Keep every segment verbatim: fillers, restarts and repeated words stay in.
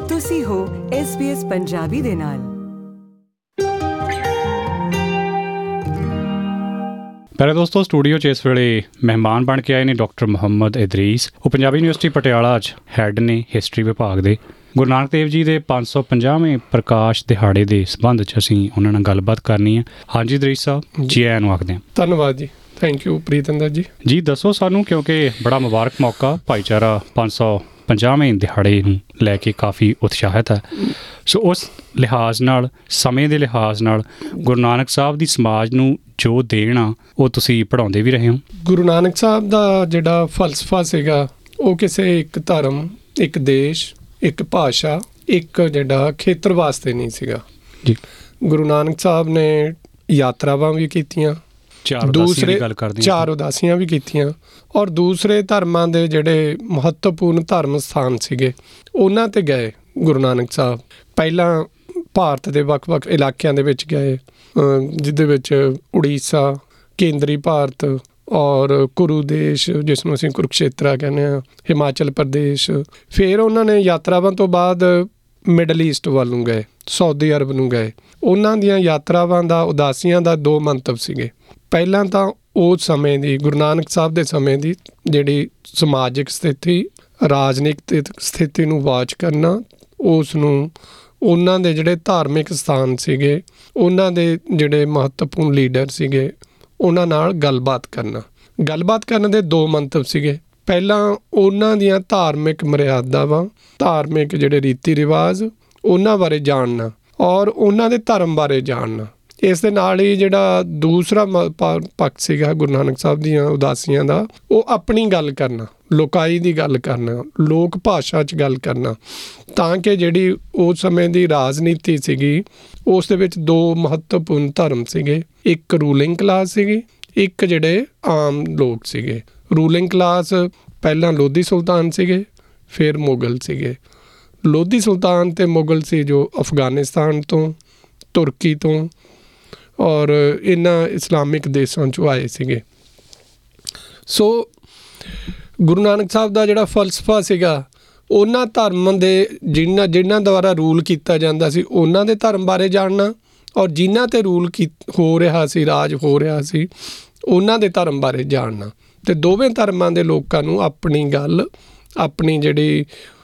ਤੁਸੀਂ ਹੋ S B S Punjabi ਦੇ ਨਾਲ। ਪਹਿਲੇ ਦੋਸਤੋ, ਸਟੂਡੀਓ 'ਚ ਇਸ ਵੇਲੇ ਮਹਿਮਾਨ ਬਣ ਕੇ ਆਏ ਨੇ ਡਾਕਟਰ ਮੁਹੰਮਦ ਇਦਰੀਸ। ਉਹ ਪੰਜਾਬੀ ਯੂਨੀਵਰਸਿਟੀ ਪਟਿਆਲਾ 'ਚ ਹੈੱਡ ਨੇ ਹਿਸਟਰੀ ਵਿਭਾਗ ਦੇ। ਗੁਰੂ ਨਾਨਕ ਦੇਵ ਜੀ ਦੇ ਪੰਜ ਸੌ ਪੰਜਾਹਵੇਂ ਪ੍ਰਕਾਸ਼ ਦਿਹਾੜੇ ਦੇ ਸੰਬੰਧ 'ਚ ਅਸੀਂ ਉਹਨਾਂ ਨਾਲ ਗੱਲਬਾਤ ਕਰਨੀ ਹੈ। ਹਾਂਜੀ ਇਦਰੀਸ ਸਾਹਿਬ, ਜੀ ਆਇਆਂ ਨੂੰ ਆਖਦੇ ਹਾਂ। ਧੰਨਵਾਦ ਜੀ, ਥੈਂਕ ਯੂ ਪ੍ਰੀਤਿੰਦਰ ਜੀ। ਜੀ ਦੱਸੋ ਸਾਨੂੰ, ਕਿਉਂਕਿ ਬੜਾ ਮੁਬਾਰਕ ਮੌਕਾ, ਭਾਈਚਾਰਾ ਪੰਜ ਸੌ ਪੰਜਾਹਵੇਂ ਦਿਹਾੜੇ ਨੂੰ ਲੈ ਕੇ ਕਾਫੀ ਉਤਸ਼ਾਹਿਤ ਹੈ। ਸੋ ਉਸ ਲਿਹਾਜ਼ ਨਾਲ, ਸਮੇਂ ਦੇ ਲਿਹਾਜ਼ ਨਾਲ ਗੁਰੂ ਨਾਨਕ ਸਾਹਿਬ ਦੀ ਸਮਾਜ ਨੂੰ ਜੋ ਦੇਣ ਆ, ਉਹ ਤੁਸੀਂ ਪੜ੍ਹਾਉਂਦੇ ਵੀ ਰਹੇ ਹੋ। ਗੁਰੂ ਨਾਨਕ ਸਾਹਿਬ ਦਾ ਜਿਹੜਾ ਫਲਸਫਾ ਸੀਗਾ, ਉਹ ਕਿਸੇ ਇੱਕ ਧਰਮ, ਇੱਕ ਦੇਸ਼, ਇੱਕ ਭਾਸ਼ਾ, ਇੱਕ ਜਿਹੜਾ ਖੇਤਰ ਵਾਸਤੇ ਨਹੀਂ ਸੀਗਾ ਜੀ। ਗੁਰੂ ਨਾਨਕ ਸਾਹਿਬ ਨੇ ਯਾਤਰਾਵਾਂ ਵੀ ਕੀਤੀਆਂ, ਦੂਸਰੇ ਚਾਰ ਉਦਾਸੀਆਂ ਵੀ ਕੀਤੀਆਂ, ਔਰ ਦੂਸਰੇ ਧਰਮਾਂ ਦੇ ਜਿਹੜੇ ਮਹੱਤਵਪੂਰਨ ਧਰਮ ਸਥਾਨ ਸੀਗੇ ਉਹਨਾਂ 'ਤੇ ਗਏ ਗੁਰੂ ਨਾਨਕ ਸਾਹਿਬ। ਪਹਿਲਾਂ ਭਾਰਤ ਦੇ ਵੱਖ-ਵੱਖ ਇਲਾਕਿਆਂ ਦੇ ਵਿੱਚ ਗਏ, ਜਿਹਦੇ ਵਿੱਚ ਉੜੀਸਾ, ਕੇਂਦਰੀ ਭਾਰਤ ਔਰ ਕੁਰੂ ਦੇਸ਼, ਜਿਸ ਨੂੰ ਅਸੀਂ ਕੁਰੂਕਸ਼ੇਤਰਾ ਕਹਿੰਦੇ ਹਾਂ, ਹਿਮਾਚਲ ਪ੍ਰਦੇਸ਼। ਫਿਰ ਉਹਨਾਂ ਨੇ ਯਾਤਰਾਵਾਂ ਤੋਂ ਬਾਅਦ ਮਿਡਲ ਈਸਟ ਵੱਲ ਨੂੰ ਗਏ, ਸਾਊਦੀ ਅਰਬ ਨੂੰ ਗਏ। ਉਹਨਾਂ ਦੀਆਂ ਯਾਤਰਾਵਾਂ ਦਾ, ਉਦਾਸੀਆਂ ਦਾ ਦੋ ਮੰਤਵ ਸੀਗੇ। ਪਹਿਲਾਂ ਤਾਂ ਉਸ ਸਮੇਂ ਦੀ, ਗੁਰੂ ਨਾਨਕ ਸਾਹਿਬ ਦੇ ਸਮੇਂ ਦੀ ਜਿਹੜੀ ਸਮਾਜਿਕ ਸਥਿਤੀ, ਰਾਜਨੀਤਿਕ ਸਥਿਤੀ ਨੂੰ ਵਾਚ ਕਰਨਾ, ਉਸ ਨੂੰ ਉਹਨਾਂ ਦੇ ਜਿਹੜੇ ਧਾਰਮਿਕ ਸਥਾਨ ਸੀਗੇ, ਉਹਨਾਂ ਦੇ ਜਿਹੜੇ ਮਹੱਤਵਪੂਰਨ ਲੀਡਰ ਸੀਗੇ, ਉਹਨਾਂ ਨਾਲ ਗੱਲਬਾਤ ਕਰਨਾ। ਗੱਲਬਾਤ ਕਰਨ ਦੇ ਦੋ ਮੰਤਵ ਸੀਗੇ। ਪਹਿਲਾਂ ਉਹਨਾਂ ਦੀਆਂ ਧਾਰਮਿਕ ਮਰਿਆਦਾਵਾਂ, ਧਾਰਮਿਕ ਜਿਹੜੇ ਰੀਤੀ ਰਿਵਾਜ, ਉਹਨਾਂ ਬਾਰੇ ਜਾਣਨਾ ਔਰ ਉਹਨਾਂ ਦੇ ਧਰਮ ਬਾਰੇ ਜਾਣਨਾ। ਇਸ ਦੇ ਨਾਲ ਹੀ ਜਿਹੜਾ ਦੂਸਰਾ ਪੱਖ ਸੀਗਾ ਗੁਰੂ ਨਾਨਕ ਸਾਹਿਬ ਦੀਆਂ ਉਦਾਸੀਆਂ ਦਾ, ਉਹ ਆਪਣੀ ਗੱਲ ਕਰਨਾ, ਲੋਕਾਈ ਦੀ ਗੱਲ ਕਰਨਾ, ਲੋਕ ਭਾਸ਼ਾ 'ਚ ਗੱਲ ਕਰਨਾ, ਤਾਂ ਕਿ ਜਿਹੜੀ ਉਸ ਸਮੇਂ ਦੀ ਰਾਜਨੀਤੀ ਸੀਗੀ, ਉਸ ਦੇ ਵਿੱਚ ਦੋ ਮਹੱਤਵਪੂਰਨ ਧਰਮ ਸੀਗੇ। ਇੱਕ ਰੂਲਿੰਗ ਕਲਾਸ ਸੀਗੀ, ਇੱਕ ਜਿਹੜੇ ਆਮ ਲੋਕ ਸੀਗੇ। ਰੂਲਿੰਗ ਕਲਾਸ ਪਹਿਲਾਂ ਲੋਧੀ ਸੁਲਤਾਨ ਸੀਗੇ, ਫਿਰ ਮੁਗਲ ਸੀਗੇ। ਲੋਧੀ ਸੁਲਤਾਨ ਅਤੇ ਮੁਗਲ ਸੀ ਜੋ ਅਫਗਾਨਿਸਤਾਨ ਤੋਂ, ਤੁਰਕੀ ਤੋਂ ਔਰ ਇਹਨਾਂ ਇਸਲਾਮਿਕ ਦੇਸ਼ਾਂ 'ਚੋਂ ਆਏ ਸੀਗੇ। ਸੋ ਗੁਰੂ ਨਾਨਕ ਸਾਹਿਬ ਦਾ ਜਿਹੜਾ ਫਲਸਫਾ ਸੀਗਾ, ਉਹਨਾਂ ਧਰਮ ਦੇ ਜਿਨ੍ਹਾਂ ਜਿਨ੍ਹਾਂ ਦੁਆਰਾ ਰੂਲ ਕੀਤਾ ਜਾਂਦਾ ਸੀ, ਉਹਨਾਂ ਦੇ ਧਰਮ ਬਾਰੇ ਜਾਣਨਾ, ਔਰ ਜਿਨ੍ਹਾਂ 'ਤੇ ਰੂਲ ਕੀ ਹੋ ਰਿਹਾ ਸੀ, ਰਾਜ ਹੋ ਰਿਹਾ ਸੀ, ਉਹਨਾਂ ਦੇ ਧਰਮ ਬਾਰੇ ਜਾਣਨਾ। ਅਤੇ ਦੋਵੇਂ ਧਰਮਾਂ ਦੇ ਲੋਕਾਂ ਨੂੰ ਆਪਣੀ ਗੱਲ, ਆਪਣੀ ਜਿਹੜੀ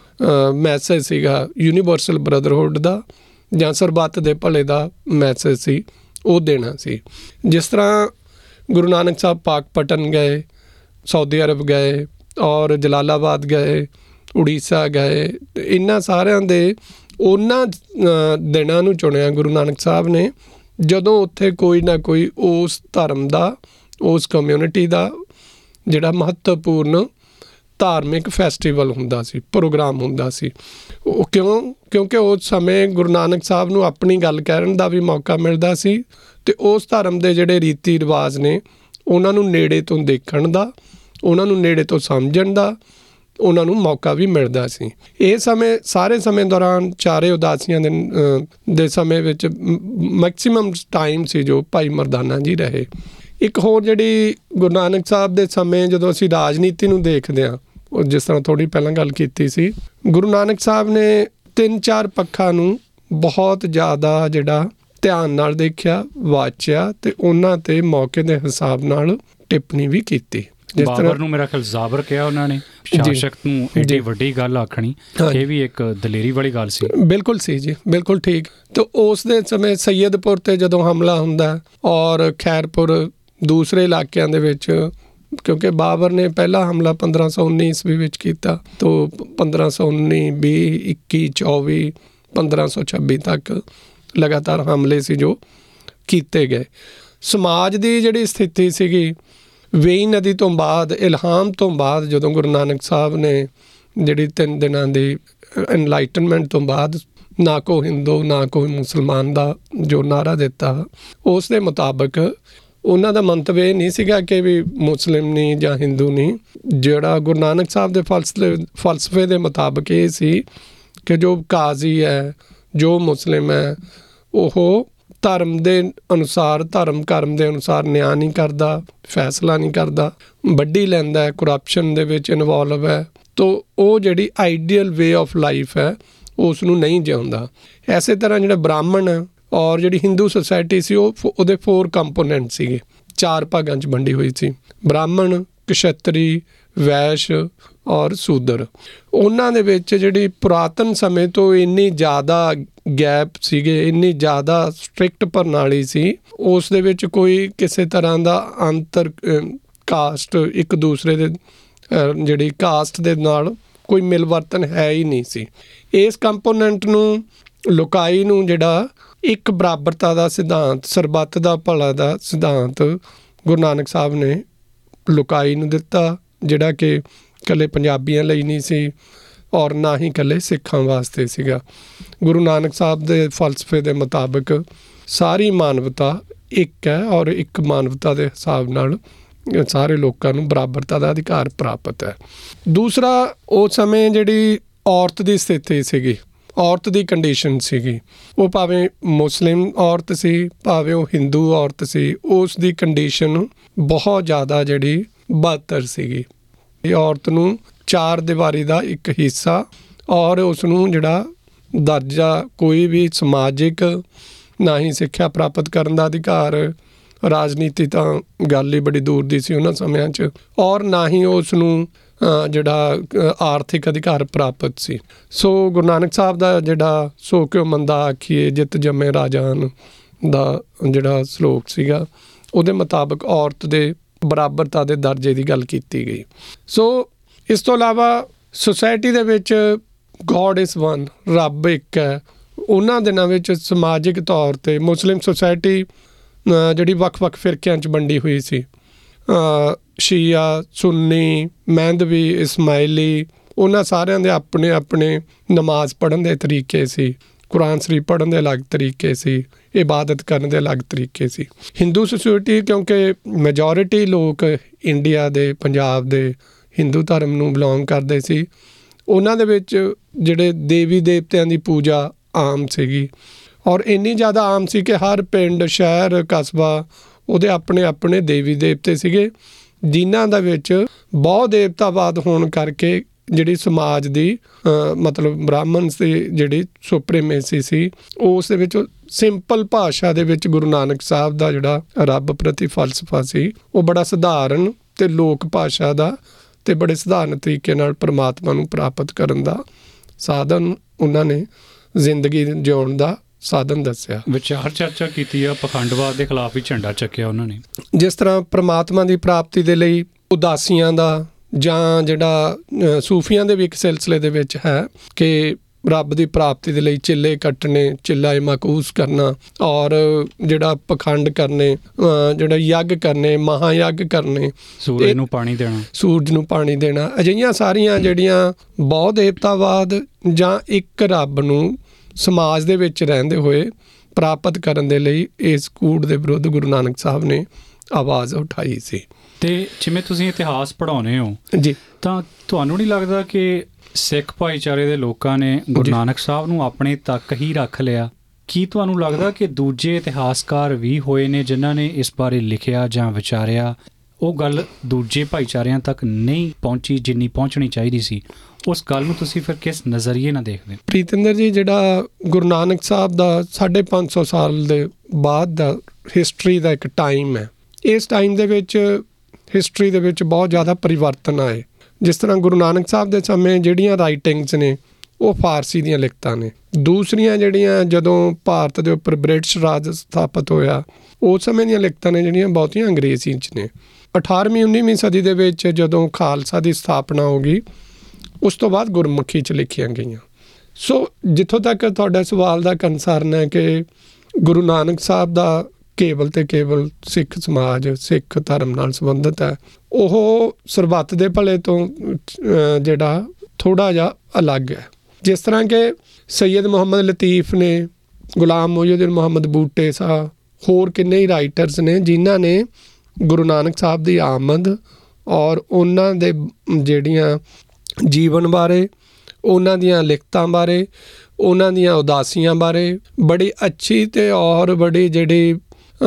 ਮੈਸੇਜ ਸੀਗਾ ਯੂਨੀਵਰਸਲ ਬ੍ਰਦਰਹੁੱਡ ਦਾ ਜਾਂ ਸਰਬੱਤ ਦੇ ਭਲੇ ਦਾ ਮੈਸੇਜ ਸੀ, ਉਹ ਦੇਣਾ ਸੀ। ਜਿਸ ਤਰ੍ਹਾਂ ਗੁਰੂ ਨਾਨਕ ਸਾਹਿਬ ਪਾਕਪਟਨ ਗਏ, ਸਾਊਦੀ ਅਰਬ ਗਏ ਔਰ ਜਲਾਲਾਬਾਦ ਗਏ, ਉੜੀਸਾ ਗਏ। ਇਹਨਾਂ ਸਾਰਿਆਂ ਦੇ ਉਹਨਾਂ ਦਿਨਾਂ ਨੂੰ ਚੁਣਿਆ ਗੁਰੂ ਨਾਨਕ ਸਾਹਿਬ ਨੇ ਜਦੋਂ ਉੱਥੇ ਕੋਈ ਨਾ ਕੋਈ ਉਸ ਧਰਮ ਦਾ, ਉਸ ਕਮਿਊਨਿਟੀ ਦਾ ਜਿਹੜਾ ਮਹੱਤਵਪੂਰਨ ਧਾਰਮਿਕ ਫੈਸਟੀਵਲ ਹੁੰਦਾ ਸੀ, ਪ੍ਰੋਗਰਾਮ ਹੁੰਦਾ ਸੀ। ਉਹ ਕਿਉਂ? ਕਿਉਂਕਿ ਉਸ ਸਮੇਂ ਗੁਰੂ ਨਾਨਕ ਸਾਹਿਬ ਨੂੰ ਆਪਣੀ ਗੱਲ ਕਹਿਣ ਦਾ ਵੀ ਮੌਕਾ ਮਿਲਦਾ ਸੀ, ਅਤੇ ਉਸ ਧਰਮ ਦੇ ਜਿਹੜੇ ਰੀਤੀ ਰਿਵਾਜ ਨੇ ਉਹਨਾਂ ਨੂੰ ਨੇੜੇ ਤੋਂ ਦੇਖਣ ਦਾ, ਉਹਨਾਂ ਨੂੰ ਨੇੜੇ ਤੋਂ ਸਮਝਣ ਦਾ ਉਹਨਾਂ ਨੂੰ ਮੌਕਾ ਵੀ ਮਿਲਦਾ ਸੀ। ਇਹ ਸਮੇਂ, ਸਾਰੇ ਸਮੇਂ ਦੌਰਾਨ ਚਾਰੇ ਉਦਾਸੀਆਂ ਦੇ ਦੇ ਸਮੇਂ ਵਿੱਚ ਮੈਕਸੀਮਮ ਟਾਈਮ ਸੀ ਜੋ ਭਾਈ ਮਰਦਾਨਾ ਜੀ ਰਹੇ। ਇੱਕ ਹੋਰ ਜਿਹੜੀ ਗੁਰੂ ਨਾਨਕ ਸਾਹਿਬ ਦੇ ਸਮੇਂ ਜਦੋਂ ਅਸੀਂ ਰਾਜਨੀਤੀ ਨੂੰ ਦੇਖਦੇ ਹਾਂ, ਉਹ ਜਿਸ ਤਰ੍ਹਾਂ ਥੋੜ੍ਹੀ ਪਹਿਲਾਂ ਗੱਲ ਕੀਤੀ ਸੀ, ਗੁਰੂ ਨਾਨਕ ਸਾਹਿਬ ਨੇ ਤਿੰਨ ਚਾਰ ਪੱਖਾਂ ਨੂੰ ਬਹੁਤ ਜ਼ਿਆਦਾ ਜਿਹੜਾ ਧਿਆਨ ਨਾਲ ਦੇਖਿਆ, ਵਾਚਿਆ, ਅਤੇ ਉਹਨਾਂ 'ਤੇ ਮੌਕੇ ਦੇ ਹਿਸਾਬ ਨਾਲ ਟਿੱਪਣੀ ਵੀ ਕੀਤੀ। ਜਿਸ ਤਰ੍ਹਾਂ ਨੂੰ ਮੇਰਾ ਖਿਆਲ ਜ਼ਾਬਰ ਕਿਹਾ ਉਹਨਾਂ ਨੇ, ਸ਼ਾਸਕ ਨੂੰ ਏਡੀ ਵੱਡੀ ਗੱਲ ਆਖਣੀ, ਇਹ ਵੀ ਇੱਕ ਦਲੇਰੀ ਵਾਲੀ ਗੱਲ ਸੀ। ਬਿਲਕੁਲ ਸੀ ਜੀ, ਬਿਲਕੁਲ ਠੀਕ। ਅਤੇ ਉਸ ਦੇ ਸਮੇਂ ਸੈਯਦਪੁਰ 'ਤੇ ਜਦੋਂ ਹਮਲਾ ਹੁੰਦਾ ਔਰ ਖੈਰਪੁਰ, ਦੂਸਰੇ ਇਲਾਕਿਆਂ ਦੇ ਵਿੱਚ, ਕਿਉਂਕਿ ਬਾਬਰ ਨੇ ਪਹਿਲਾ ਹਮਲਾ ਪੰਦਰਾਂ ਸੌ ਉੱਨੀ ਈਸਵੀ ਵਿੱਚ ਕੀਤਾ, ਤੋਂ ਪੰਦਰਾਂ ਸੌ ਉੱਨੀ, ਵੀਹ, ਇੱਕੀ, ਚੌਵੀ, ਪੰਦਰਾਂ ਸੌ ਛੱਬੀ ਤੱਕ ਲਗਾਤਾਰ ਹਮਲੇ ਸੀ ਜੋ ਕੀਤੇ ਗਏ। ਸਮਾਜ ਦੀ ਜਿਹੜੀ ਸਥਿਤੀ ਸੀਗੀ, ਵੇਈ ਨਦੀ ਤੋਂ ਬਾਅਦ, ਇਲਹਾਮ ਤੋਂ ਬਾਅਦ, ਜਦੋਂ ਗੁਰੂ ਨਾਨਕ ਸਾਹਿਬ ਨੇ ਜਿਹੜੀ ਤਿੰਨ ਦਿਨਾਂ ਦੀ ਐਨਲਾਈਟਨਮੈਂਟ ਤੋਂ ਬਾਅਦ ਨਾ ਕੋਈ ਹਿੰਦੂ ਨਾ ਕੋਈ ਮੁਸਲਮਾਨ ਦਾ ਜੋ ਨਾਅਰਾ ਦਿੱਤਾ, ਉਸ ਦੇ ਮੁਤਾਬਕ ਉਹਨਾਂ ਦਾ ਮੰਤਵ ਇਹ ਨਹੀਂ ਸੀਗਾ ਕਿ ਵੀ ਮੁਸਲਿਮ ਨਹੀਂ ਜਾਂ ਹਿੰਦੂ ਨਹੀਂ। ਜਿਹੜਾ ਗੁਰੂ ਨਾਨਕ ਸਾਹਿਬ ਦੇ ਫਲਸਫੇ ਫਲਸਫੇ ਦੇ ਮੁਤਾਬਕ ਇਹ ਸੀ ਕਿ ਜੋ ਕਾਜ਼ੀ ਹੈ, ਜੋ ਮੁਸਲਿਮ ਹੈ, ਉਹ ਧਰਮ ਦੇ ਅਨੁਸਾਰ, ਧਰਮ ਕਰਮ ਦੇ ਅਨੁਸਾਰ ਨਿਆਂ ਨਹੀਂ ਕਰਦਾ, ਫੈਸਲਾ ਨਹੀਂ ਕਰਦਾ, ਵੱਢੀ ਲੈਂਦਾ, ਕਰਪਸ਼ਨ ਦੇ ਵਿੱਚ ਇਨਵੋਲਵ ਹੈ। ਤੋ ਉਹ ਜਿਹੜੀ ਆਈਡੀਅਲ ਵੇ ਆਫ ਲਾਈਫ ਹੈ, ਉਸ ਨੂੰ ਨਹੀਂ ਜਿਉਂਦਾ। ਐਸੇ ਤਰ੍ਹਾਂ ਜਿਹੜਾ ਬ੍ਰਾਹਮਣ ਔਰ ਜਿਹੜੀ ਹਿੰਦੂ ਸੁਸਾਇਟੀ ਸੀ ਉਹ ਉਹਦੇ ਫੋਰ ਕੰਪੋਨੈਂਟ ਸੀਗੇ, ਚਾਰ ਭਾਗਾਂ 'ਚ ਵੰਡੀ ਹੋਈ ਸੀ। ਬ੍ਰਾਹਮਣ, ਕਸ਼ਤਰੀ, ਵੈਸ਼ ਔਰ ਸੂਦਰ। ਉਹਨਾਂ ਦੇ ਵਿੱਚ ਜਿਹੜੀ ਪੁਰਾਤਨ ਸਮੇਂ ਤੋਂ ਇੰਨੀ ਜ਼ਿਆਦਾ ਗੈਪ ਸੀਗੇ, ਇੰਨੀ ਜ਼ਿਆਦਾ ਸਟ੍ਰਿਕਟ ਪ੍ਰਣਾਲੀ ਸੀ, ਉਸ ਦੇ ਵਿੱਚ ਕੋਈ ਕਿਸੇ ਤਰ੍ਹਾਂ ਦਾ ਅੰਤਰ ਕਾਸਟ ਇੱਕ ਦੂਸਰੇ ਦੇ ਜਿਹੜੀ ਕਾਸਟ ਦੇ ਨਾਲ ਕੋਈ ਮਿਲਵਰਤਨ ਹੈ ਹੀ ਨਹੀਂ ਸੀ। ਇਸ ਕੰਪੋਨੈਂਟ ਨੂੰ ਲੋਕਾਈ ਨੂੰ ਜਿਹੜਾ ਇੱਕ ਬਰਾਬਰਤਾ ਦਾ ਸਿਧਾਂਤ, ਸਰਬੱਤ ਦਾ ਭਲਾ ਦਾ ਸਿਧਾਂਤ ਗੁਰੂ ਨਾਨਕ ਸਾਹਿਬ ਨੇ ਲੋਕਾਈ ਨੂੰ ਦਿੱਤਾ, ਜਿਹੜਾ ਕਿ ਇਕੱਲੇ ਪੰਜਾਬੀਆਂ ਲਈ ਨਹੀਂ ਸੀ ਔਰ ਨਾ ਹੀ ਇਕੱਲੇ ਸਿੱਖਾਂ ਵਾਸਤੇ ਸੀਗਾ। ਗੁਰੂ ਨਾਨਕ ਸਾਹਿਬ ਦੇ ਫਲਸਫੇ ਦੇ ਮੁਤਾਬਕ ਸਾਰੀ ਮਾਨਵਤਾ ਇੱਕ ਹੈ ਔਰ ਇੱਕ ਮਾਨਵਤਾ ਦੇ ਹਿਸਾਬ ਨਾਲ ਸਾਰੇ ਲੋਕਾਂ ਨੂੰ ਬਰਾਬਰਤਾ ਦਾ ਅਧਿਕਾਰ ਪ੍ਰਾਪਤ ਹੈ। ਦੂਸਰਾ, ਉਸ ਸਮੇਂ ਜਿਹੜੀ ਔਰਤ ਦੀ ਸਥਿਤੀ ਸੀਗੀ, ਔਰਤ ਦੀ ਕੰਡੀਸ਼ਨ ਸੀਗੀ, ਉਹ ਭਾਵੇਂ ਮੁਸਲਿਮ ਔਰਤ ਸੀ ਭਾਵੇਂ ਉਹ ਹਿੰਦੂ ਔਰਤ ਸੀ, ਉਸ ਦੀ ਕੰਡੀਸ਼ਨ ਬਹੁਤ ਜ਼ਿਆਦਾ ਜਿਹੜੀ ਬਦਤਰ ਸੀਗੀ। ਇਹ ਔਰਤ ਨੂੰ ਚਾਰ ਦੀਵਾਰੀ ਦਾ ਇੱਕ ਹਿੱਸਾ ਔਰ ਉਸ ਨੂੰ ਜਿਹੜਾ ਦਰਜਾ ਕੋਈ ਵੀ ਸਮਾਜਿਕ ਨਾ ਹੀ ਸਿੱਖਿਆ ਪ੍ਰਾਪਤ ਕਰਨ ਦਾ ਅਧਿਕਾਰ, ਰਾਜਨੀਤੀ ਤਾਂ ਗੱਲ ਹੀ ਬੜੀ ਦੂਰ ਦੀ ਸੀ ਉਹਨਾਂ ਸਮਿਆਂ 'ਚ, ਔਰ ਨਾ ਹੀ ਉਸ ਨੂੰ ਜਿਹੜਾ ਆਰਥਿਕ ਅਧਿਕਾਰ ਪ੍ਰਾਪਤ ਸੀ। ਸੋ ਗੁਰੂ ਨਾਨਕ ਸਾਹਿਬ ਦਾ ਜਿਹੜਾ ਸੋ ਕਿਉ ਮੰਦਾ ਆਖੀਏ ਜਿਤ ਜੰਮੇ ਰਾਜਾਨ ਦਾ ਜਿਹੜਾ ਸਲੋਕ ਸੀਗਾ, ਉਹਦੇ ਮੁਤਾਬਕ ਔਰਤ ਦੇ ਬਰਾਬਰਤਾ ਦੇ ਦਰਜੇ ਦੀ ਗੱਲ ਕੀਤੀ ਗਈ। ਸੋ ਇਸ ਤੋਂ ਇਲਾਵਾ ਸੁਸਾਇਟੀ ਦੇ ਵਿੱਚ ਗੋਡ ਇਜ਼ ਵਨ, ਰੱਬ ਇੱਕ ਹੈ। ਉਹਨਾਂ ਦਿਨਾਂ ਵਿੱਚ ਸਮਾਜਿਕ ਤੌਰ 'ਤੇ ਮੁਸਲਿਮ ਸੁਸਾਇਟੀ ਜਿਹੜੀ ਵੱਖ-ਵੱਖ ਫਿਰਕਿਆਂ 'ਚ ਵੰਡੀ ਹੋਈ ਸੀ, ਸ਼ੀਆ, ਸੁੰਨੀ, ਮਹਿੰਦਵੀ, ਇਸਮਾਇਲੀ, ਉਹਨਾਂ ਸਾਰਿਆਂ ਦੇ ਆਪਣੇ ਆਪਣੇ ਨਮਾਜ਼ ਪੜ੍ਹਨ ਦੇ ਤਰੀਕੇ ਸੀ, ਕੁਰਾਨ ਸ਼ਰੀਫ ਪੜ੍ਹਨ ਦੇ ਅਲੱਗ ਤਰੀਕੇ ਸੀ, ਇਬਾਦਤ ਕਰਨ ਦੇ ਅਲੱਗ ਤਰੀਕੇ ਸੀ। ਹਿੰਦੂ ਸੁਸਾਇਟੀ ਕਿਉਂਕਿ ਮੈਜੋਰਿਟੀ ਲੋਕ ਇੰਡੀਆ ਦੇ, ਪੰਜਾਬ ਦੇ ਹਿੰਦੂ ਧਰਮ ਨੂੰ ਬਿਲੋਂਗ ਕਰਦੇ ਸੀ, ਉਹਨਾਂ ਦੇ ਵਿੱਚ ਜਿਹੜੇ ਦੇਵੀ ਦੇਵਤਿਆਂ ਦੀ ਪੂਜਾ ਆਮ ਸੀਗੀ ਔਰ ਇੰਨੀ ਜ਼ਿਆਦਾ ਆਮ ਸੀ ਕਿ ਹਰ ਪਿੰਡ, ਸ਼ਹਿਰ, ਕਸਬਾ ਉਹਦੇ ਆਪਣੇ ਆਪਣੇ ਦੇਵੀ ਦੇਵਤੇ ਸੀਗੇ, ਜਿਨ੍ਹਾਂ ਦੇ ਵਿੱਚ ਬਹੁ ਦੇਵਤਾਵਾਦ ਹੋਣ ਕਰਕੇ ਜਿਹੜੀ ਸਮਾਜ ਦੀ ਮਤਲਬ ਬ੍ਰਾਹਮਣ ਦੀ ਜਿਹੜੀ ਸੁਪਰੀਮੇਸੀ ਸੀ, ਉਸ ਦੇ ਵਿੱਚ ਸਿੰਪਲ ਭਾਸ਼ਾ ਦੇ ਵਿੱਚ ਗੁਰੂ ਨਾਨਕ ਸਾਹਿਬ ਦਾ ਜਿਹੜਾ ਰੱਬ ਪ੍ਰਤੀ ਫਲਸਫਾ ਸੀ, ਉਹ ਬੜਾ ਸਧਾਰਨ ਅਤੇ ਲੋਕ ਭਾਸ਼ਾ ਦਾ ਅਤੇ ਬੜੇ ਸਧਾਰਨ ਤਰੀਕੇ ਨਾਲ ਪਰਮਾਤਮਾ ਨੂੰ ਪ੍ਰਾਪਤ ਕਰਨ ਦਾ ਸਾਧਨ ਉਹਨਾਂ ਨੇ ਜ਼ਿੰਦਗੀ ਜਿਉਣ ਦਾ ਸਾਧਨ ਦੱਸਿਆ। ਵਿਚਾਰ ਚਰਚਾ ਕੀਤੀ ਆ, ਪਖੰਡਵਾਦ ਦੇ ਖਿਲਾਫ ਵੀ ਝੰਡਾ ਚੱਕਿਆ ਉਹਨਾਂ ਨੇ। ਜਿਸ ਤਰ੍ਹਾਂ ਪਰਮਾਤਮਾ ਦੀ ਪ੍ਰਾਪਤੀ ਦੇ ਲਈ ਉਦਾਸੀਆਂ ਦਾ ਜਾਂ ਜਿਹੜਾ ਸੂਫੀਆਂ ਦੇ ਵੀ ਇੱਕ ਸਿਲਸਿਲੇ ਦੇ ਵਿੱਚ ਹੈ ਕਿ ਰੱਬ ਦੀ ਪ੍ਰਾਪਤੀ ਦੇ ਲਈ ਚਿੱਲੇ ਕੱਟਣੇ, ਚਿੱਲਾ ਮਕੂਸ ਕਰਨਾ ਔਰ ਜਿਹੜਾ ਪਖੰਡ ਕਰਨੇ, ਜਿਹੜਾ ਯੱਗ ਕਰਨੇ, ਮਹਾਯੱਗ ਕਰਨੇ, ਸੂਰਜ ਨੂੰ ਪਾਣੀ ਦੇਣਾ ਸੂਰਜ ਨੂੰ ਪਾਣੀ ਦੇਣਾ, ਅਜਿਹੀਆਂ ਸਾਰੀਆਂ ਜਿਹੜੀਆਂ ਬਹੁ ਦੇਵਤਾਵਾਦ ਜਾਂ ਇੱਕ ਰੱਬ ਨੂੰ ਸਮਾਜ ਦੇ ਵਿੱਚ ਰਹਿੰਦੇ ਹੋਏ ਪ੍ਰਾਪਤ ਕਰਨ ਦੇ ਲਈ ਇਸ ਕੂੜ ਦੇ ਵਿਰੁੱਧ ਗੁਰੂ ਨਾਨਕ ਸਾਹਿਬ ਨੇ ਆਵਾਜ਼ ਉਠਾਈ ਸੀ। ਅਤੇ ਜਿਵੇਂ ਤੁਸੀਂ ਇਤਿਹਾਸ ਪੜ੍ਹਾਉਂਦੇ ਹੋ ਜੀ, ਤਾਂ ਤੁਹਾਨੂੰ ਨਹੀਂ ਲੱਗਦਾ ਕਿ ਸਿੱਖ ਭਾਈਚਾਰੇ ਦੇ ਲੋਕਾਂ ਨੇ ਗੁਰੂ ਨਾਨਕ ਸਾਹਿਬ ਨੂੰ ਆਪਣੇ ਤੱਕ ਹੀ ਰੱਖ ਲਿਆ? ਕੀ ਤੁਹਾਨੂੰ ਲੱਗਦਾ ਕਿ ਦੂਜੇ ਇਤਿਹਾਸਕਾਰ ਵੀ ਹੋਏ ਨੇ ਜਿਨ੍ਹਾਂ ਨੇ ਇਸ ਬਾਰੇ ਲਿਖਿਆ ਜਾਂ ਵਿਚਾਰਿਆ, ਉਹ ਗੱਲ ਦੂਜੇ ਭਾਈਚਾਰਿਆਂ ਤੱਕ ਨਹੀਂ ਪਹੁੰਚੀ ਜਿੰਨੀ ਪਹੁੰਚਣੀ ਚਾਹੀਦੀ ਸੀ? ਉਸ ਗੱਲ ਨੂੰ ਤੁਸੀਂ ਫਿਰ ਕਿਸ ਨਜ਼ਰੀਏ ਨਾਲ ਦੇਖਦੇ? ਪ੍ਰੀਤਿੰਦਰ ਜੀ, ਜਿਹੜਾ ਗੁਰੂ ਨਾਨਕ ਸਾਹਿਬ ਦਾ ਸਾਢੇ ਪੰਜ ਸੌ ਸਾਲ ਦੇ ਬਾਅਦ ਦਾ ਹਿਸਟਰੀ ਦਾ ਇੱਕ ਟਾਈਮ ਹੈ। ਇਸ ਟਾਈਮ ਦੇ ਵਿੱਚ ਹਿਸਟਰੀ ਦੇ ਵਿੱਚ ਬਹੁਤ ਜ਼ਿਆਦਾ ਪਰਿਵਰਤਨ ਆਏ। ਜਿਸ ਤਰ੍ਹਾਂ ਗੁਰੂ ਨਾਨਕ ਸਾਹਿਬ ਦੇ ਸਮੇਂ ਜਿਹੜੀਆਂ ਰਾਈਟਿੰਗਸ ਨੇ ਉਹ ਫਾਰਸੀ ਦੀਆਂ ਲਿਖਤਾਂ ਨੇ। ਦੂਸਰੀਆਂ ਜਿਹੜੀਆਂ ਜਦੋਂ ਭਾਰਤ ਦੇ ਉੱਪਰ ਬ੍ਰਿਟਿਸ਼ ਰਾਜ ਸਥਾਪਿਤ ਹੋਇਆ, ਉਸ ਸਮੇਂ ਦੀਆਂ ਲਿਖਤਾਂ ਨੇ ਜਿਹੜੀਆਂ ਬਹੁਤੀਆਂ ਅੰਗਰੇਜ਼ੀ 'ਚ ਨੇ। ਅਠਾਰਵੀਂ ਉੱਨੀਵੀਂ ਸਦੀ ਦੇ ਵਿੱਚ ਜਦੋਂ ਖਾਲਸਾ ਦੀ ਸਥਾਪਨਾ ਹੋ ਗਈ, ਉਸ ਤੋਂ ਬਾਅਦ ਗੁਰਮੁਖੀ 'ਚ ਲਿਖੀਆਂ ਗਈਆਂ। ਸੋ ਜਿੱਥੋਂ ਤੱਕ ਤੁਹਾਡਾ ਸਵਾਲ ਦਾ ਕੰਸਰਨ ਹੈ ਕਿ ਗੁਰੂ ਨਾਨਕ ਸਾਹਿਬ ਦਾ ਕੇਵਲ ਅਤੇ ਕੇਵਲ ਸਿੱਖ ਸਮਾਜ, ਸਿੱਖ ਧਰਮ ਨਾਲ ਸੰਬੰਧਿਤ ਹੈ, ਉਹ ਸਰਬੱਤ ਦੇ ਭਲੇ ਤੋਂ ਜਿਹੜਾ ਥੋੜ੍ਹਾ ਜਿਹਾ ਅਲੱਗ ਹੈ। ਜਿਸ ਤਰ੍ਹਾਂ ਕਿ ਸੈਯਦ ਮੁਹੰਮਦ ਲਤੀਫ ਨੇ, ਗੁਲਾਮ ਮੁਹਈਯੁੱਦੀਨ ਮੁਹੰਮਦ ਬੂਟੇ ਸਾਹ, ਹੋਰ ਕਿੰਨੇ ਹੀ ਰਾਈਟਰਸ ਨੇ ਜਿਨ੍ਹਾਂ ਨੇ ਗੁਰੂ ਨਾਨਕ ਸਾਹਿਬ ਦੀ ਆਮਦ ਔਰ ਉਹਨਾਂ ਦੇ ਜਿਹੜੀਆਂ ਜੀਵਨ ਬਾਰੇ, ਉਹਨਾਂ ਦੀਆਂ ਲਿਖਤਾਂ ਬਾਰੇ, ਉਹਨਾਂ ਦੀਆਂ ਉਦਾਸੀਆਂ ਬਾਰੇ ਬੜੀ ਅੱਛੀ ਅਤੇ ਔਰ ਬੜੀ ਜਿਹੜੀ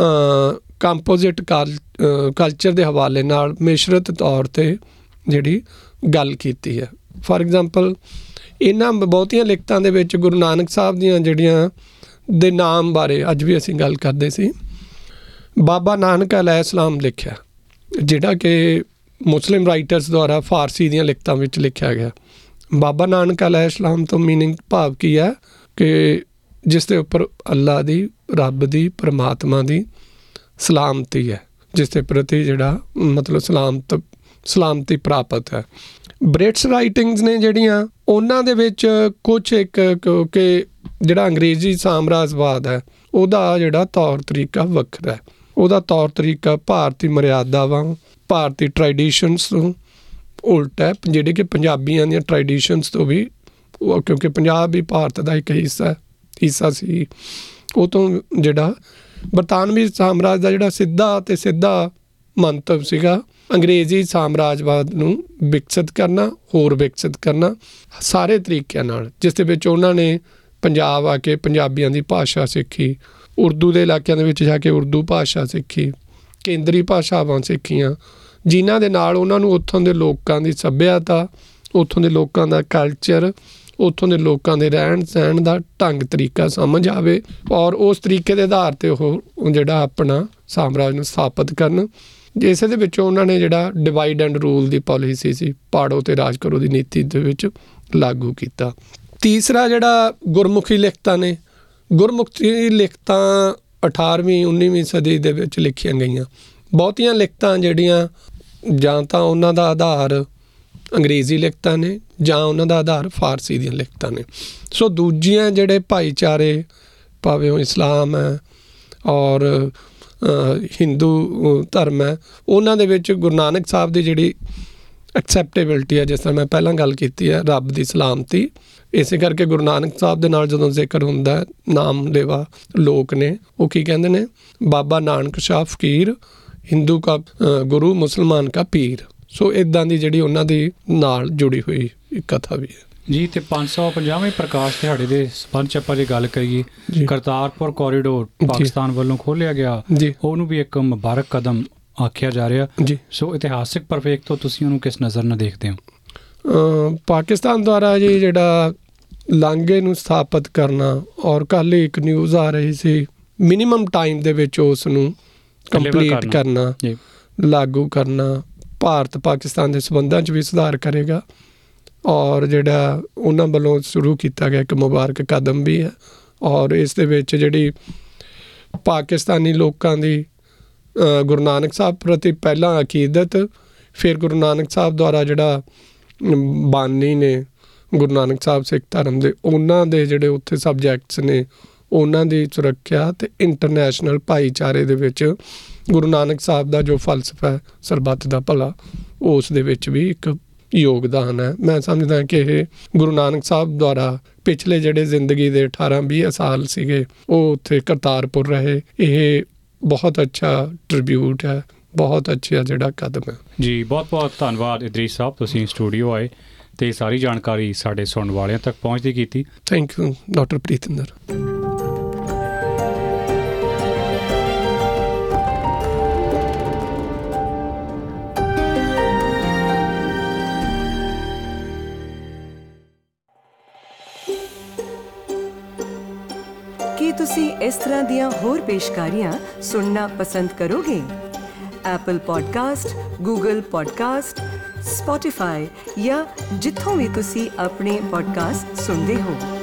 ਕੰਪੋਜ਼ਿਟ ਕਲ ਕਲਚਰ ਦੇ ਹਵਾਲੇ ਨਾਲ ਮਿਸ਼ਰਤ ਤੌਰ 'ਤੇ ਜਿਹੜੀ ਗੱਲ ਕੀਤੀ ਹੈ। ਫਾਰ ਐਗਜ਼ਾਮਪਲ ਇਹਨਾਂ ਬਹੁਤੀਆਂ ਲਿਖਤਾਂ ਦੇ ਵਿੱਚ ਗੁਰੂ ਨਾਨਕ ਸਾਹਿਬ ਦੀਆਂ ਜਿਹੜੀਆਂ ਦੇ ਨਾਮ ਬਾਰੇ ਅੱਜ ਵੀ ਅਸੀਂ ਗੱਲ ਕਰਦੇ ਸੀ। ਬਾਬਾ ਨਾਨਕ ਅਲੈਹਿਸਲਾਮ ਲਿਖਿਆ, ਜਿਹੜਾ ਕਿ ਮੁਸਲਿਮ ਰਾਈਟਰਸ ਦੁਆਰਾ ਫਾਰਸੀ ਦੀਆਂ ਲਿਖਤਾਂ ਵਿੱਚ ਲਿਖਿਆ ਗਿਆ। ਬਾਬਾ ਨਾਨਕ ਅਲੈਹਿਸਲਾਮ ਤੋਂ ਮੀਨਿੰਗ ਭਾਵ ਕੀ ਹੈ ਕਿ ਜਿਸ ਦੇ ਉੱਪਰ ਅੱਲਾ ਦੀ, ਰੱਬ ਦੀ, ਪਰਮਾਤਮਾ ਦੀ ਸਲਾਮਤੀ ਹੈ, ਜਿਸ ਦੇ ਪ੍ਰਤੀ ਜਿਹੜਾ ਮਤਲਬ ਸਲਾਮਤ ਸਲਾਮਤੀ ਪ੍ਰਾਪਤ ਹੈ। ਬ੍ਰਿਟਿਸ਼ ਰਾਈਟਿੰਗਸ ਨੇ ਜਿਹੜੀਆਂ, ਉਹਨਾਂ ਦੇ ਵਿੱਚ ਕੁਛ ਇੱਕ ਕਿਉਂਕਿ ਜਿਹੜਾ ਅੰਗਰੇਜ਼ੀ ਸਾਮਰਾਜਵਾਦ ਹੈ ਉਹਦਾ ਜਿਹੜਾ ਤੌਰ ਤਰੀਕਾ ਵੱਖਰਾ ਹੈ। ਉਹਦਾ ਤੌਰ ਤਰੀਕਾ ਭਾਰਤੀ ਮਰਿਆਦਾਵਾਂ, ਭਾਰਤੀ ਟ੍ਰੈਡੀਸ਼ਨਸ ਤੋਂ ਉਲਟ ਹੈ, ਜਿਹੜੇ ਕਿ ਪੰਜਾਬੀਆਂ ਦੀਆਂ ਟ੍ਰੈਡੀਸ਼ਨਸ ਤੋਂ ਵੀ, ਕਿਉਂਕਿ ਪੰਜਾਬ ਵੀ ਭਾਰਤ ਦਾ ਇੱਕ ਹਿੱਸਾ ਹਿੱਸਾ ਸੀ। ਉਹ ਤੋਂ ਜਿਹੜਾ ਬਰਤਾਨਵੀ ਸਾਮਰਾਜ ਦਾ ਜਿਹੜਾ ਸਿੱਧਾ ਅਤੇ ਸਿੱਧਾ ਮੰਤਵ ਸੀਗਾ ਅੰਗਰੇਜ਼ੀ ਸਾਮਰਾਜਵਾਦ ਨੂੰ ਵਿਕਸਿਤ ਕਰਨਾ, ਹੋਰ ਵਿਕਸਿਤ ਕਰਨਾ ਸਾਰੇ ਤਰੀਕਿਆਂ ਨਾਲ, ਜਿਸ ਦੇ ਵਿੱਚ ਉਹਨਾਂ ਨੇ ਪੰਜਾਬ ਆ ਕੇ ਪੰਜਾਬੀਆਂ ਦੀ ਭਾਸ਼ਾ ਸਿੱਖੀ, ਉਰਦੂ ਦੇ ਇਲਾਕਿਆਂ ਦੇ ਵਿੱਚ ਜਾ ਕੇ ਉਰਦੂ ਭਾਸ਼ਾ ਸਿੱਖੀ, ਕੇਂਦਰੀ ਭਾਸ਼ਾਵਾਂ ਸਿੱਖੀਆਂ, ਜਿਨ੍ਹਾਂ ਦੇ ਨਾਲ ਉਹਨਾਂ ਨੂੰ ਉੱਥੋਂ ਦੇ ਲੋਕਾਂ ਦੀ ਸੱਭਿਅਤਾ, ਉੱਥੋਂ ਦੇ ਲੋਕਾਂ ਦਾ ਕਲਚਰ, ਉੱਥੋਂ ਦੇ ਲੋਕਾਂ ਦੇ ਰਹਿਣ ਸਹਿਣ ਦਾ ਢੰਗ ਤਰੀਕਾ ਸਮਝ ਆਵੇ ਔਰ ਉਸ ਤਰੀਕੇ ਦੇ ਆਧਾਰ 'ਤੇ ਉਹ ਜਿਹੜਾ ਆਪਣਾ ਸਾਮਰਾਜ ਨੂੰ ਸਥਾਪਿਤ ਕਰਨ। ਇਸੇ ਦੇ ਵਿੱਚੋਂ ਉਹਨਾਂ ਨੇ ਜਿਹੜਾ ਡਿਵਾਈਡ ਐਂਡ ਰੂਲ ਦੀ ਪਾਲਿਸੀ ਸੀ, ਪਾੜੋ ਅਤੇ ਰਾਜ ਕਰੋ ਦੀ ਨੀਤੀ ਦੇ ਵਿੱਚ ਲਾਗੂ ਕੀਤਾ। ਤੀਸਰਾ ਜਿਹੜਾ ਗੁਰਮੁਖੀ ਲਿਖਤਾਂ ਨੇ, ਗੁਰਮੁਖੀ ਲਿਖਤਾਂ ਅਠਾਰਵੀਂ ਉੱਨੀਵੀਂ ਸਦੀ ਦੇ ਵਿੱਚ ਲਿਖੀਆਂ ਗਈਆਂ। ਬਹੁਤੀਆਂ ਲਿਖਤਾਂ ਜਿਹੜੀਆਂ ਜਾਂ ਤਾਂ ਉਹਨਾਂ ਦਾ ਆਧਾਰ ਅੰਗਰੇਜ਼ੀ ਲਿਖਤਾਂ ਨੇ ਜਾਂ ਉਹਨਾਂ ਦਾ ਆਧਾਰ ਫਾਰਸੀ ਦੀਆਂ ਲਿਖਤਾਂ ਨੇ। ਸੋ ਦੂਜੀਆਂ ਜਿਹੜੇ ਭਾਈਚਾਰੇ, ਭਾਵੇਂ ਉਹ ਇਸਲਾਮ ਹੈ ਔਰ ਹਿੰਦੂ ਧਰਮ ਹੈ, ਉਹਨਾਂ ਦੇ ਵਿੱਚ ਗੁਰੂ ਨਾਨਕ ਸਾਹਿਬ ਦੀ ਜਿਹੜੀ ਐਕਸੈਪਟੇਬਿਲਿਟੀ ਹੈ, ਜਿਸ ਤਰ੍ਹਾਂ ਮੈਂ ਪਹਿਲਾਂ ਗੱਲ ਕੀਤੀ ਹੈ, ਰੱਬ ਦੀ ਸਲਾਮਤੀ, ਇਸੇ ਕਰਕੇ ਗੁਰੂ ਨਾਨਕ ਸਾਹਿਬ ਦੇ ਨਾਲ ਜਦੋਂ ਜ਼ਿਕਰ ਹੁੰਦਾ, ਨਾਮ ਲੇਵਾ ਲੋਕ ਨੇ ਉਹ ਕੀ ਕਹਿੰਦੇ ਨੇ, ਬਾਬਾ ਨਾਨਕ ਸ਼ਾਹ ਫਕੀਰ, ਹਿੰਦੂ ਕਾ ਗੁਰੂ, ਮੁਸਲਮਾਨ ਕਾ ਪੀਰ। ਸੋ ਇੱਦਾਂ ਦੀ ਜਿਹੜੀ ਉਹਨਾਂ ਦੀ ਨਾਲ ਜੁੜੀ ਹੋਈ ਇੱਕ ਕਥਾ ਵੀ ਹੈ ਜੀ। ਅਤੇ ਪੰਜ ਸੌ ਪੰਜਾਹਵੇਂ ਪ੍ਰਕਾਸ਼ ਦਿਹਾੜੇ ਦੇ ਸੰਬੰਧ 'ਚ ਆਪਾਂ ਜੇ ਗੱਲ ਕਰੀਏ, ਕਰਤਾਰਪੁਰ ਕੋਰੀਡੋਰ ਪਾਕਿਸਤਾਨ ਵੱਲੋਂ ਖੋਲ੍ਹਿਆ ਗਿਆ, ਉਹਨੂੰ ਵੀ ਇੱਕ ਮੁਬਾਰਕ ਕਦਮ ਆਖਿਆ ਜਾ ਰਿਹਾ ਜੀ। ਸੋ ਇਤਿਹਾਸਿਕ ਪਰਿਪੇਖ ਤੋਂ ਤੁਸੀਂ ਉਹਨੂੰ ਕਿਸ ਨਜ਼ਰ ਨਾਲ ਦੇਖਦੇ ਹੋ? ਪਾਕਿਸਤਾਨ ਦੁਆਰਾ ਜੀ ਜਿਹੜਾ ਲਾਂਘੇ ਨੂੰ ਸਥਾਪਿਤ ਕਰਨਾ, ਔਰ ਕੱਲ੍ਹ ਇੱਕ ਨਿਊਜ਼ ਆ ਰਹੀ ਸੀ, ਮਿਨੀਮਮ ਟਾਈਮ ਦੇ ਵਿੱਚ ਉਸ ਨੂੰ ਕੰਪਲੀਟ ਕਰਨਾ, ਲਾਗੂ ਕਰਨਾ, ਭਾਰਤ ਪਾਕਿਸਤਾਨ ਦੇ ਸੰਬੰਧਾਂ 'ਚ ਵੀ ਸੁਧਾਰ ਕਰੇਗਾ ਔਰ ਜਿਹੜਾ ਉਹਨਾਂ ਵੱਲੋਂ ਸ਼ੁਰੂ ਕੀਤਾ ਗਿਆ ਇੱਕ ਮੁਬਾਰਕ ਕਦਮ ਵੀ ਹੈ। ਔਰ ਇਸ ਦੇ ਵਿੱਚ ਜਿਹੜੀ ਪਾਕਿਸਤਾਨੀ ਲੋਕਾਂ ਦੀ ਗੁਰੂ ਨਾਨਕ ਸਾਹਿਬ ਪ੍ਰਤੀ ਪਹਿਲਾਂ ਅਕੀਦਤ, ਫਿਰ ਗੁਰੂ ਨਾਨਕ ਸਾਹਿਬ ਦੁਆਰਾ ਜਿਹੜਾ ਬਾਨੀ ਨੇ ਗੁਰੂ ਨਾਨਕ ਸਾਹਿਬ ਸਿੱਖ ਧਰਮ ਦੇ, ਉਹਨਾਂ ਦੇ ਜਿਹੜੇ ਉੱਥੇ ਸਬਜੈਕਟਸ ਨੇ, ਉਹਨਾਂ ਦੀ ਸੁਰੱਖਿਆ ਅਤੇ ਇੰਟਰਨੈਸ਼ਨਲ ਭਾਈਚਾਰੇ ਦੇ ਵਿੱਚ ਗੁਰੂ ਨਾਨਕ ਸਾਹਿਬ ਦਾ ਜੋ ਫਲਸਫਾ ਹੈ ਸਰਬੱਤ ਦਾ ਭਲਾ, ਉਸ ਦੇ ਵਿੱਚ ਵੀ ਇੱਕ ਯੋਗਦਾਨ ਹੈ। ਮੈਂ ਸਮਝਦਾ ਕਿ ਇਹ ਗੁਰੂ ਨਾਨਕ ਸਾਹਿਬ ਦੁਆਰਾ ਪਿਛਲੇ ਜਿਹੜੇ ਜ਼ਿੰਦਗੀ ਦੇ ਅਠਾਰਾਂ ਵੀਹ ਸਾਲ ਸੀਗੇ ਉਹ ਉੱਥੇ ਕਰਤਾਰਪੁਰ ਰਹੇ, ਇਹ ਬਹੁਤ ਅੱਛਾ ਟ੍ਰਿਬਿਊਟ ਹੈ, ਬਹੁਤ ਅੱਛਾ ਜਿਹੜਾ ਕਦਮ ਹੈ ਜੀ। ਬਹੁਤ ਬਹੁਤ ਧੰਨਵਾਦ ਇਦਰੀਸ ਸਾਹਿਬ, ਤੁਸੀਂ ਸਟੂਡੀਓ ਆਏ ਅਤੇ ਸਾਰੀ ਜਾਣਕਾਰੀ ਸਾਡੇ ਸੁਣਨ ਵਾਲਿਆਂ ਤੱਕ ਪਹੁੰਚਦੀ ਕੀਤੀ। Thank you doctor Preetinder. ਕੀ ਤੁਸੀਂ ਇਸ ਤਰ੍ਹਾਂ ਦੀਆਂ ਹੋਰ ਪੇਸ਼ਕਾਰੀਆਂ ਸੁਣਨਾ ਪਸੰਦ ਕਰੋਗੇ? Apple podcast, Google podcast, Spotify ਜਾਂ ਜਿੱਥੋਂ ਵੀ ਤੁਸੀਂ ਆਪਣੇ ਪੋਡਕਾਸਟ ਸੁਣਦੇ ਹੋ।